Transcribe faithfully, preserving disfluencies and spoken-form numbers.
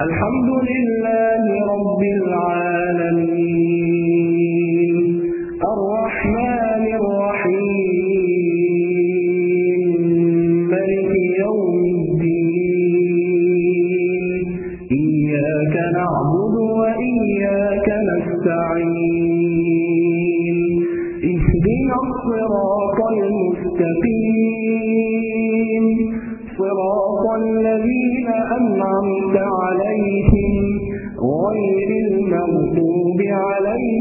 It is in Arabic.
الحمد لله رب العالمين الرحمن الرحيم مالك يوم الدين إياك نعبد وإياك نستعين اهدنا الصراط المستقيم صراط الذين أنعمت عليهم غير المغضوب عليهم